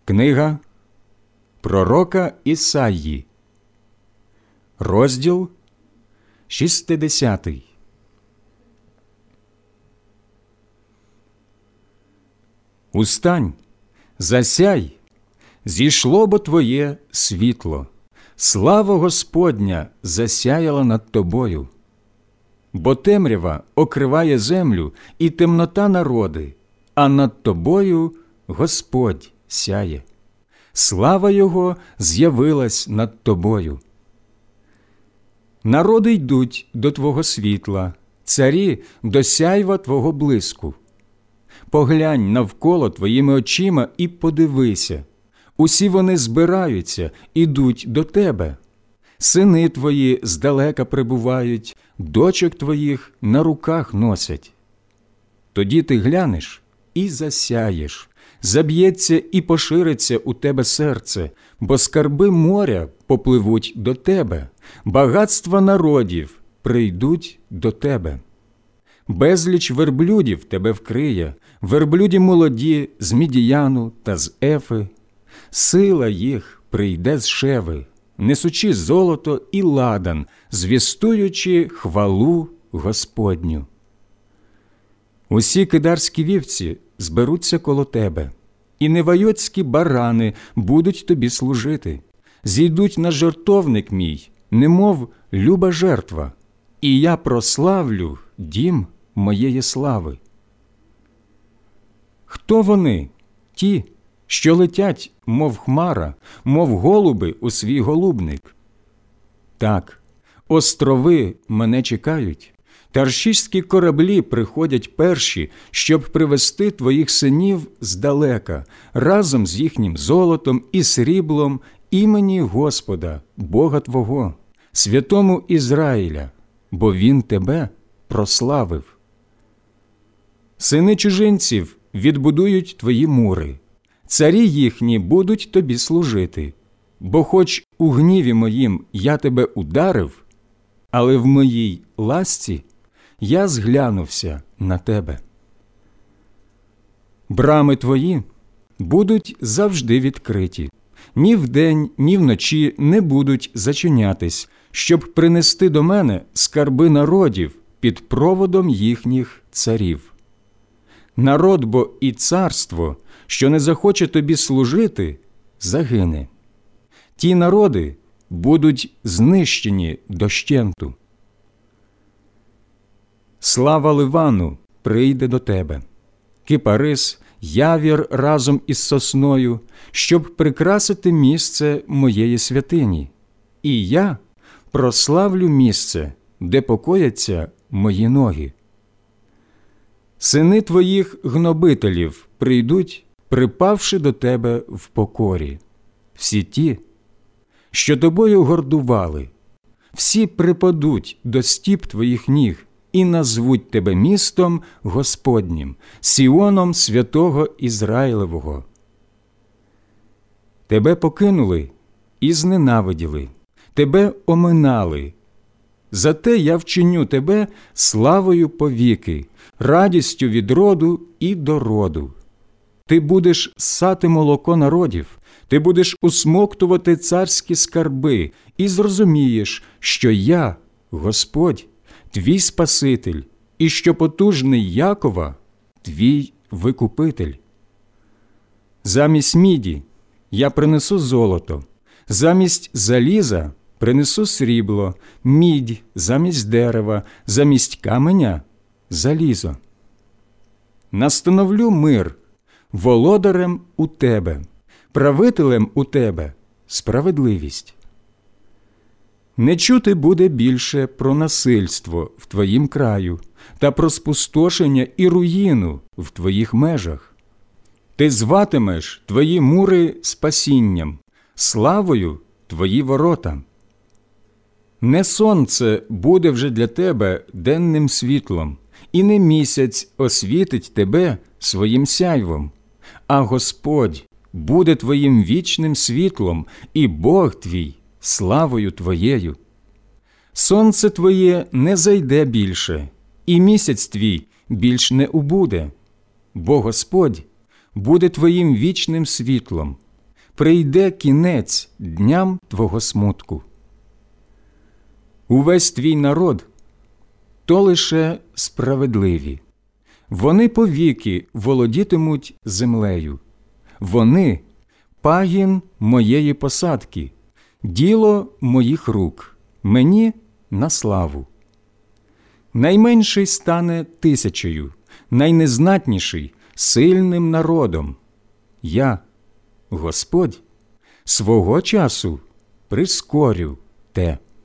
Книга пророка Ісаї, розділ 60. Устань, засяй, зійшло бо твоє світло, слава Господня засяяла над тобою. Бо темрява окриває землю і темнота народи, а над тобою Господь сяє. Слава Його з'явилась над тобою. Народи йдуть до твого світла, царі до сяйва твого блиску. Поглянь навколо твоїми очима і подивися. Усі вони збираються, ідуть до тебе. Сини твої здалека прибувають, дочок твоїх на руках носять. Тоді ти глянеш і засяєш, заб'ється і пошириться у тебе серце, бо скарби моря попливуть до тебе, багатства народів прийдуть до тебе. Безліч верблюдів тебе вкриє, верблюді молоді з Мідіяну та з Ефи. Сила їх прийде з Шеви, несучи золото і ладан, звістуючи хвалу Господню. Усі кидарські вівці зберуться коло тебе, і невайотські барани будуть тобі служити. Зійдуть на жертовник мій, немов люба жертва, і я прославлю дім моєї слави. Хто вони? Ті, що летять, мов хмара, мов голуби у свій голубник. Так, острови мене чекають, таршиські кораблі приходять перші, щоб привезти твоїх синів здалека, разом з їхнім золотом і сріблом імені Господа, Бога твого, святому Ізраїля, бо Він тебе прославив. Сини чужинців відбудують твої мури, царі їхні будуть тобі служити, бо хоч у гніві моїм я тебе ударив, але в моїй ласці я зглянувся на тебе. Брами твої будуть завжди відкриті, ні вдень, ні вночі не будуть зачинятись, щоб принести до мене скарби народів під проводом їхніх царів. Народ бо і царство, що не захоче тобі служити, загине. Ті народи будуть знищені дощенту. Слава Ливану прийде до тебе, кипарис, явір разом із сосною, щоб прикрасити місце моєї святині. І я прославлю місце, де покояться мої ноги. Сини твоїх гнобителів прийдуть, припавши до тебе в покорі. Всі ті, що тобою гордували, всі припадуть до стіп твоїх ніг і назвуть тебе містом Господнім, Сіоном святого Ізраїлевого. Тебе покинули і зненавиділи, тебе оминали. Зате я вчиню тебе славою повіки, радістю від роду і до роду. Ти будеш ссати молоко народів, ти будеш усмоктувати царські скарби і зрозумієш, що я, Господь, твій Спаситель, і що потужний Якова – твій Викупитель. Замість міді я принесу золото, замість заліза принесу срібло, мідь замість дерева, замість каменя – залізо. Настановлю мир, володарем у тебе, правителем у тебе справедливість. Не чути буде більше про насильство в твоїм краю та про спустошення і руїну в твоїх межах. Ти зватимеш твої мури спасінням, славою твої ворота. Не сонце буде вже для тебе денним світлом, і не місяць освітить тебе своїм сяйвом, а Господь буде твоїм вічним світлом, і Бог твій славою твоєю. Сонце твоє не зайде більше, і місяць твій більш не убуде, бо Господь буде твоїм вічним світлом, прийде кінець дням твого смутку. Увесь твій народ – то лише справедливі. Вони повіки володітимуть землею. Вони – пагін моєї посадки, діло моїх рук, мені на славу. Найменший стане тисячею, найнезнатніший – сильним народом. Я, Господь, свого часу прискорю те.